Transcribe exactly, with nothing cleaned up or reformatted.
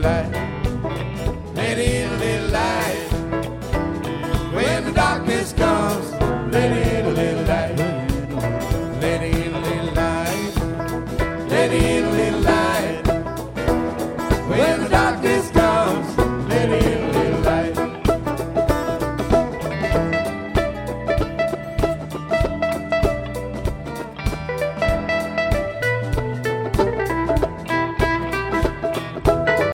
light. Let in a little light. When the darkness comes, let in a little light. Let in a little light. Let in a little light. When the darkness